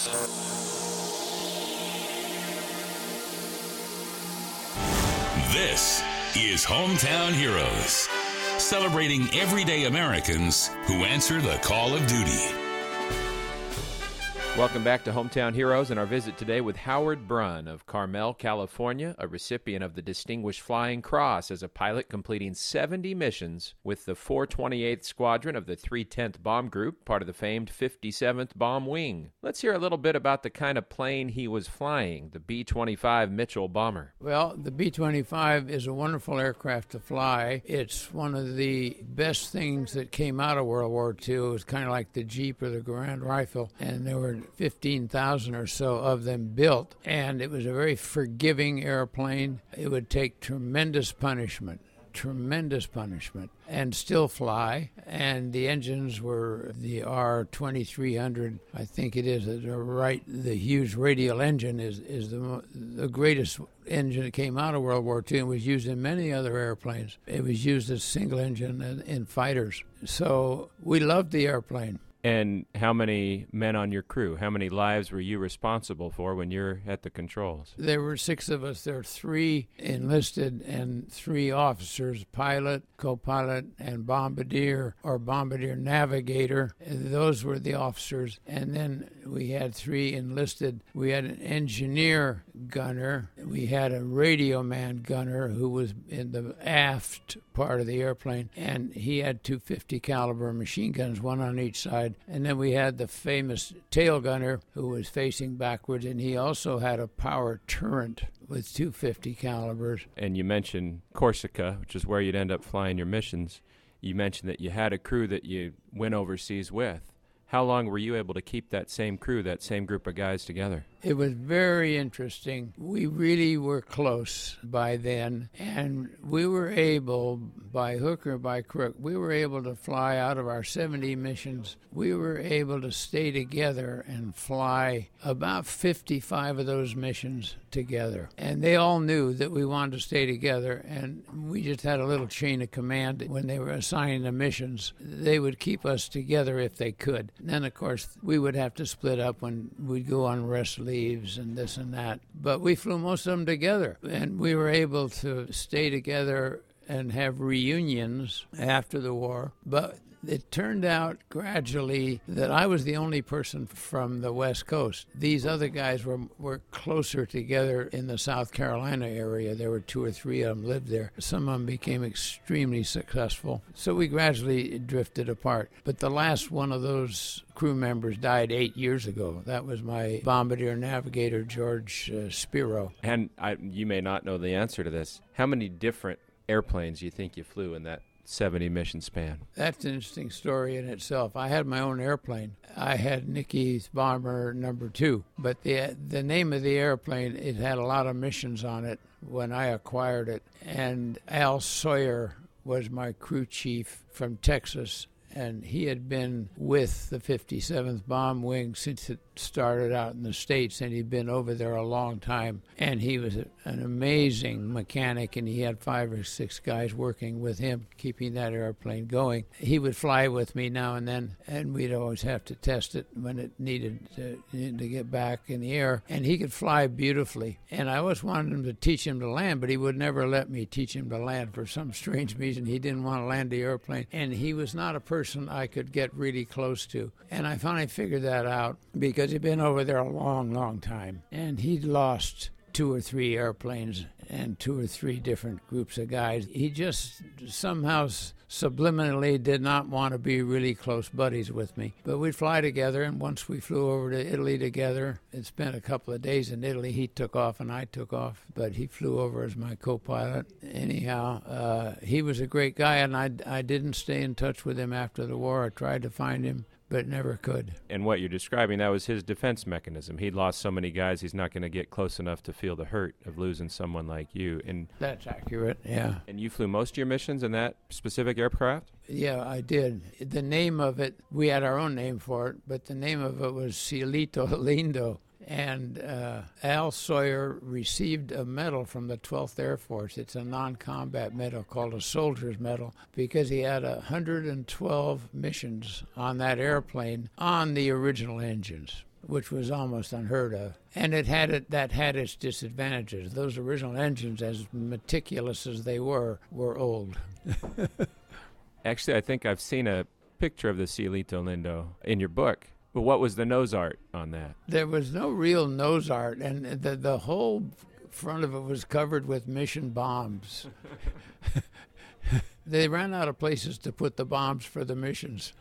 This is Hometown Heroes, celebrating everyday Americans who answer the call of duty. Welcome back to Hometown Heroes and our visit today with Howard Brunn of Carmel, California, a recipient of the Distinguished Flying Cross as a pilot completing 70 missions with the 428th Squadron of the 310th Bomb Group, part of the famed 57th Bomb Wing. Let's hear a little bit about the kind of plane he was flying, the B-25 Mitchell bomber. Well, the B-25 is a wonderful aircraft to fly. It's one of the best things that came out of World War II. It was kind of like the Jeep or the Grand Rifle, and there were 15,000 or so of them built, and it was a very forgiving airplane. It would take tremendous punishment, and still fly. And the engines were the R-2300, I think it is. The huge radial engine is the greatest engine that came out of World War II and was used in many other airplanes. It was used as single engine in fighters. So we loved the airplane. And how many men on your crew? How many lives were you responsible for when you're at the controls? There were 6 of us. There were 3 enlisted and 3 officers, pilot, co-pilot, and bombardier or bombardier navigator. Those were the officers. And then we had 3 enlisted. We had an engineer gunner. We had a radio man gunner who was in the aft part of the airplane, and he had 250 caliber machine guns, one on each side. And then we had the famous tail gunner who was facing backwards, and he also had a power turret with 250 calibers. And you mentioned Corsica, which is where you'd end up flying your missions. You mentioned that you had a crew that you went overseas with. How long were you able to keep that same crew, that same group of guys together? It was very interesting. We really were close by then, and we were able, by hook or by crook, we were able to fly out of our 70 missions. We were able to stay together and fly about 55 of those missions together. And they all knew that we wanted to stay together, and we just had a little chain of command. When they were assigning the missions, they would keep us together if they could. And then, of course, we would have to split up when we'd go on rest leaves and this and that. But we flew most of them together, and we were able to stay together and have reunions after the war. But it turned out gradually that I was the only person from the West Coast. These other guys were closer together in the South Carolina area. There were 2 or 3 of them lived there. Some of them became extremely successful. So we gradually drifted apart. But the last one of those crew members died 8 years ago. That was my bombardier navigator, George Spiro. And you may not know the answer to this. How many different airplanes do you think you flew in that 70 mission span? That's an interesting story in itself. I had my own airplane. I had Nicky's Bomber number 2, but the name of the airplane, it had a lot of missions on it when I acquired it, and Al Sawyer was my crew chief from Texas, and he had been with the 57th Bomb Wing since it started out in the States, and he'd been over there a long time. And he was an amazing mechanic, and he had 5 or 6 guys working with him, keeping that airplane going. He would fly with me now and then, and we'd always have to test it when it needed to get back in the air. And he could fly beautifully. And I always wanted him to teach him to land, but he would never let me teach him to land for some strange reason. He didn't want to land the airplane, and he was not a person I could get really close to. And I finally figured that out because he'd been over there a long, long time. And he'd lost 2 or 3 airplanes and 2 or 3 different groups of guys. He just somehow subliminally did not want to be really close buddies with me. But we'd fly together, and once we flew over to Italy together and spent a couple of days in Italy. He took off and I took off, but he flew over as my co-pilot. Anyhow, he was a great guy, and I didn't stay in touch with him after the war. I tried to find him, but never could. And what you're describing, that was his defense mechanism. He'd lost so many guys, he's not going to get close enough to feel the hurt of losing someone like you. And that's accurate, yeah. And you flew most of your missions in that specific aircraft? Yeah, I did. The name of it, we had our own name for it, but the name of it was Cielito Lindo. And Al Sawyer received a medal from the 12th Air Force. It's a non-combat medal called a soldier's medal because he had 112 missions on that airplane on the original engines. which was almost unheard of. And that had its disadvantages. Those original engines, as meticulous as they were old. Actually, I think I've seen a picture of the Cielito Lindo in your book. But what was the nose art on that? There was no real nose art, and the whole front of it was covered with mission bombs. They ran out of places to put the bombs for the missions.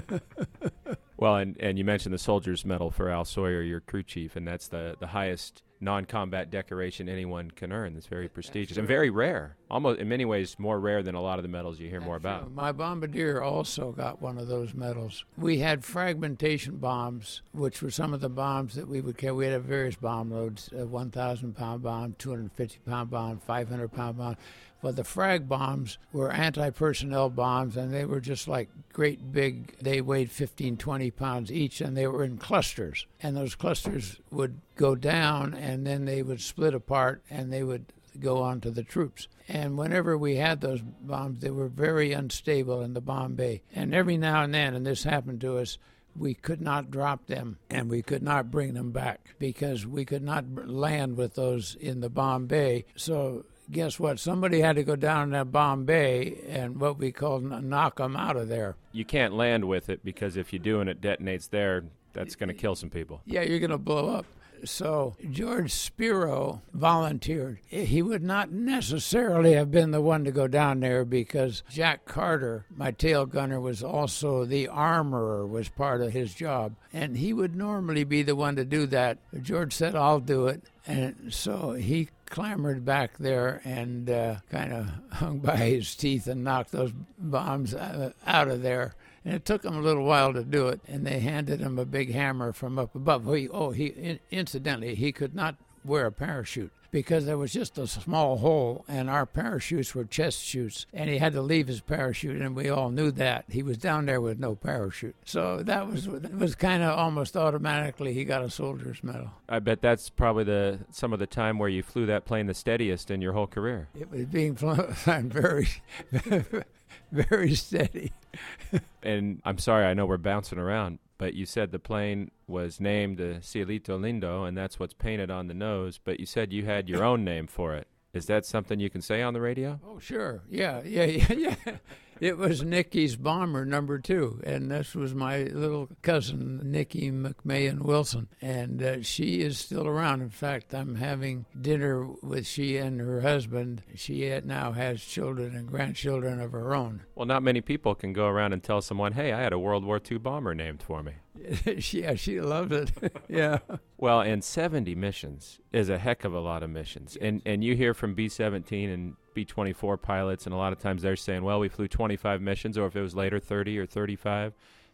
Well, and you mentioned the Soldier's Medal for Al Sawyer, your crew chief, and that's the highest non-combat decoration anyone can earn. That's very prestigious and very rare. Almost, in many ways, more rare than a lot of the medals you hear more about. My bombardier also got one of those medals. We had fragmentation bombs, which were some of the bombs that we would carry. We had various bomb loads, a 1,000-pound bomb, 250-pound bomb, 500-pound bomb. Well, the frag bombs were anti-personnel bombs, and they were just like great big, they weighed 15, 20 pounds each, and they were in clusters. And those clusters would go down, and then they would split apart, and they would go on to the troops. And whenever we had those bombs, they were very unstable in the bomb bay. And every now and then, and this happened to us, we could not drop them, and we could not bring them back because we could not land with those in the bomb bay. So guess what? Somebody had to go down in that bomb bay and what we call knock them out of there. You can't land with it because if you do and it detonates there, that's going to kill some people. Yeah, you're going to blow up. So George Spiro volunteered. He would not necessarily have been the one to go down there because Jack Carter, my tail gunner, was also the armorer, was part of his job. And he would normally be the one to do that. George said, I'll do it. And so he clambered back there and kind of hung by his teeth and knocked those bombs out of there. And it took him a little while to do it, and they handed him a big hammer from up above. Incidentally, he could not wear a parachute because there was just a small hole, and our parachutes were chest chutes, and he had to leave his parachute, and we all knew that. He was down there with no parachute. So that was kind of almost automatically he got a soldier's medal. I bet that's probably some of the time where you flew that plane the steadiest in your whole career. It was being flown very, very steady. And I'm sorry, I know we're bouncing around, but you said the plane was named the Cielito Lindo, and that's what's painted on the nose, but you said you had your own name for it. Is that something you can say on the radio? Oh, sure. Yeah. It was Nicky's Bomber number 2, and this was my little cousin, Nicky McMahon Wilson, and she is still around. In fact, I'm having dinner with she and her husband. She now has children and grandchildren of her own. Well, not many people can go around and tell someone, hey, I had a World War II bomber named for me. Yeah, she loved it. Yeah. Well, and 70 missions is a heck of a lot of missions. And you hear from B-17 and B-24 pilots, and a lot of times they're saying, well, we flew 25 missions, or if it was later, 30 or 35.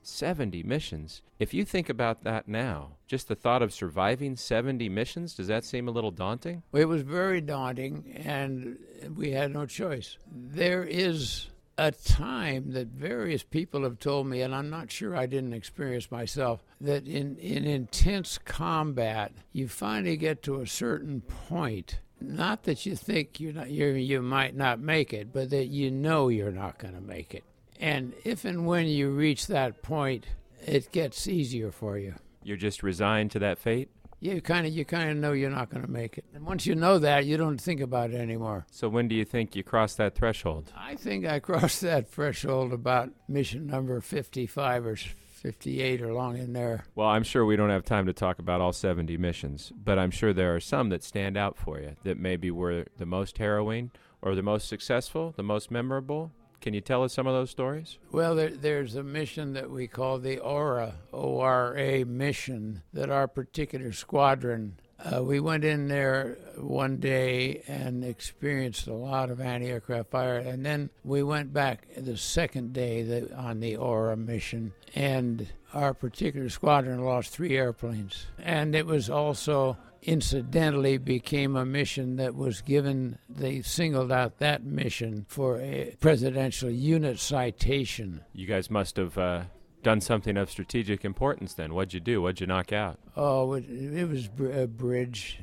70 missions. If you think about that now, just the thought of surviving 70 missions, does that seem a little daunting? It was very daunting, and we had no choice. There is a time that various people have told me, and I'm not sure I didn't experience myself, that in intense combat, you finally get to a certain point. Not that you think you might not make it, but that you know you're not going to make it. And if and when you reach that point, it gets easier for you. You're just resigned to that fate? Yeah, you kind of know you're not going to make it. And once you know that, you don't think about it anymore. So when do you think you crossed that threshold? I think I crossed that threshold about mission number 55 or 58 or along in there. Well, I'm sure we don't have time to talk about all 70 missions, but I'm sure there are some that stand out for you that maybe were the most harrowing or the most successful, the most memorable. Can you tell us some of those stories? Well, there's a mission that we call the ORA, O-R-A mission, that our particular squadron, we went in there one day and experienced a lot of anti-aircraft fire, and then we went back the second day on the ORA mission, and our particular squadron lost 3 airplanes. And it was also incidentally became a mission that was given, they singled out that mission for a presidential unit citation. You guys must have done something of strategic importance then. What'd you do? What'd you knock out? Oh, it was a bridge.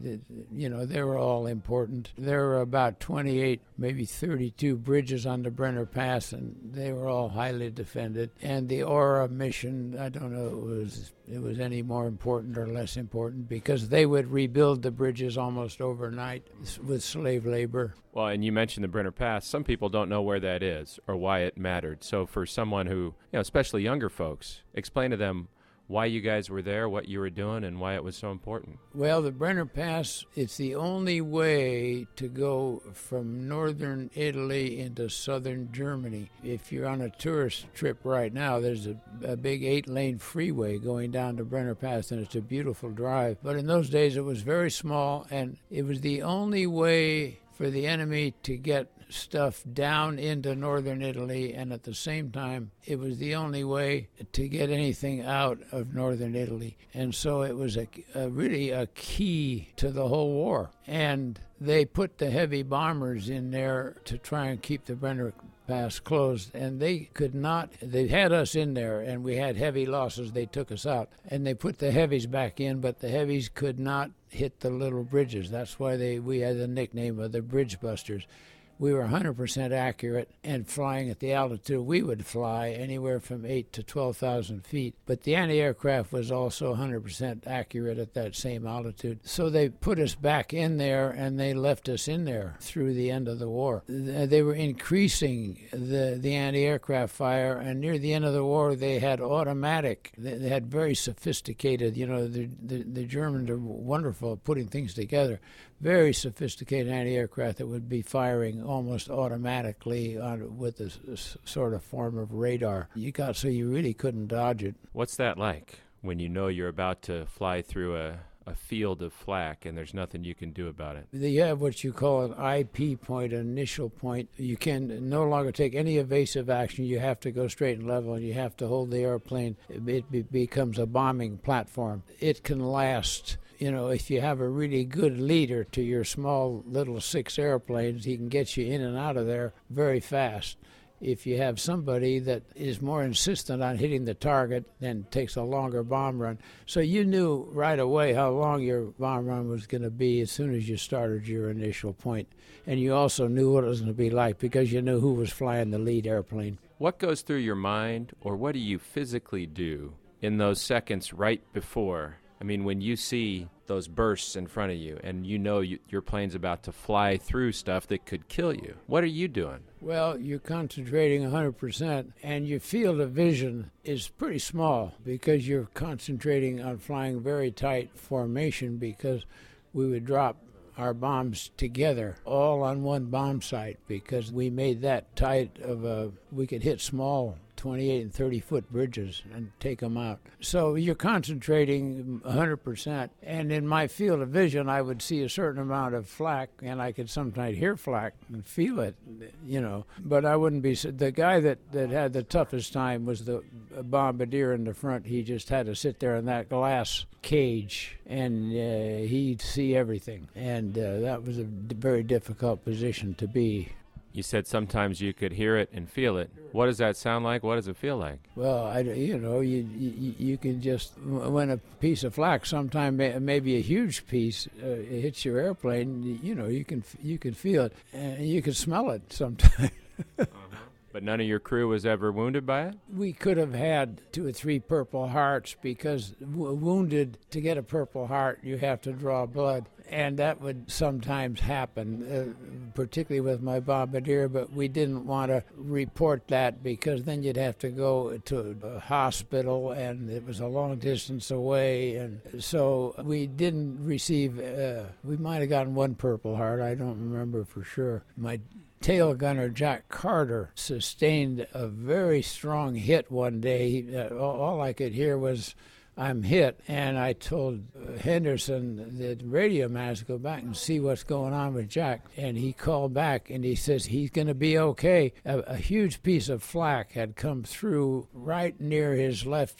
They were all important. There were about 28, maybe 32 bridges on the Brenner Pass, and they were all highly defended. And the Aura mission, I don't know it was any more important or less important, because they would rebuild the bridges almost overnight with slave labor. Well, and you mentioned the Brenner Pass. Some people don't know where that is or why it mattered. So for someone who, especially younger folks, explain to them why you guys were there, what you were doing, and why it was so important. Well, the Brenner Pass, it's the only way to go from northern Italy into southern Germany. If you're on a tourist trip right now, there's a big 8-lane freeway going down to Brenner Pass, and it's a beautiful drive. But in those days, it was very small, and it was the only way for the enemy to get stuff down into northern Italy, and at the same time, it was the only way to get anything out of northern Italy. And so it was really a key to the whole war. And they put the heavy bombers in there to try and keep the Brenner Pass closed, and they could not. They had us in there, and we had heavy losses. They took us out, and they put the heavies back in, but the heavies could not hit the little bridges. That's why we had the nickname of the Bridge Busters. We were 100% accurate, and flying at the altitude we would fly, anywhere from 8 to 12,000 feet. But the anti-aircraft was also 100% accurate at that same altitude. So they put us back in there, and they left us in there through the end of the war. They were increasing the anti-aircraft fire, and near the end of the war they had automatic. They had very sophisticated, the Germans are wonderful at putting things together. Very sophisticated anti-aircraft that would be firing almost automatically with a sort of form of radar. So you really couldn't dodge it. What's that like when you know you're about to fly through a field of flak and there's nothing you can do about it? You have what you call an IP point, an initial point. You can no longer take any evasive action. You have to go straight and level, and you have to hold the airplane. It becomes a bombing platform. It can last. If you have a really good leader to your small little 6 airplanes, he can get you in and out of there very fast. If you have somebody that is more insistent on hitting the target, then takes a longer bomb run. So you knew right away how long your bomb run was going to be as soon as you started your initial point. And you also knew what it was going to be like because you knew who was flying the lead airplane. What goes through your mind, or what do you physically do in those seconds right before? I mean, when you see those bursts in front of you and your plane's about to fly through stuff that could kill you, what are you doing? Well, you're concentrating 100%, and your field of vision is pretty small because you're concentrating on flying very tight formation, because we would drop our bombs together, all on one bomb site, because we made that tight we could hit small 28 and 30-foot bridges and take them out. So you're concentrating 100%. And in my field of vision, I would see a certain amount of flak, and I could sometimes hear flak and feel it, But I wouldn't be... The guy that had the toughest time was the bombardier in the front. He just had to sit there in that glass cage, and he'd see everything. And that was a very difficult position to be. You said sometimes you could hear it and feel it. What does that sound like? What does it feel like? Well, you can just, when a piece of flak, sometimes maybe a huge piece, hits your airplane, you can feel it, and you can smell it sometimes. But none of your crew was ever wounded by it? We could have had 2 or 3 Purple Hearts, because wounded, to get a Purple Heart, you have to draw blood. And that would sometimes happen, particularly with my bombardier, but we didn't want to report that because then you'd have to go to a hospital, and it was a long distance away. And so we didn't receive, we might have gotten 1 Purple Heart, I don't remember for sure. My tail gunner Jack Carter sustained a very strong hit one day. All I could hear was, "I'm hit," and I told Henderson, the radio man, to go back and see what's going on with Jack. And he called back, and he says he's going to be okay. A huge piece of flak had come through right near his left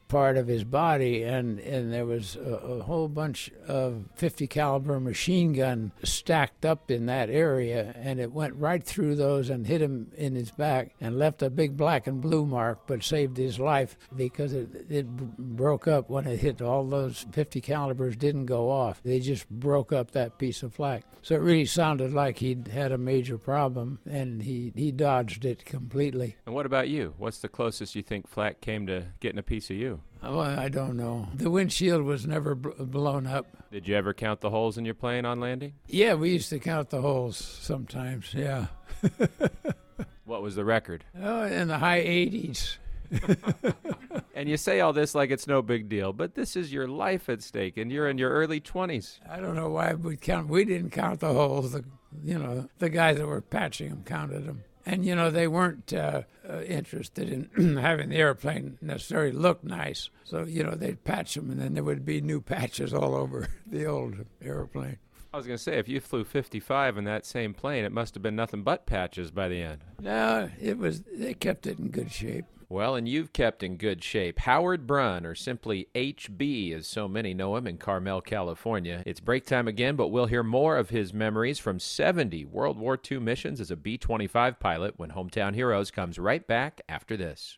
part of his body, and there was a whole bunch of 50 caliber machine gun stacked up in that area, and it went right through those and hit him in his back and left a big black and blue mark, but saved his life because it broke up when it hit. All those 50 calibers didn't go off. They just broke up that piece of flak. So it really sounded like he'd had a major problem, and he dodged it completely. And what about you? What's the closest you think flak came to getting a piece of you? Well, I don't know. The windshield was never blown up. Did you ever count the holes in your plane on landing? Yeah, we used to count the holes sometimes, yeah. What was the record? Oh, in the high 80s. And you say all this like it's no big deal, but this is your life at stake, and you're in your early 20s. I don't know why we count. We didn't count the holes. The guys that were patching them counted them. And, they weren't interested in having the airplane necessarily look nice. So, they'd patch them, and then there would be new patches all over the old airplane. I was going to say, if you flew 55 in that same plane, it must have been nothing but patches by the end. No, they kept it in good shape. Well, and you've kept in good shape. Howard Brun, or simply HB, as so many know him in Carmel, California. It's break time again, but we'll hear more of his memories from 70 World War II missions as a B-25 pilot when Hometown Heroes comes right back after this.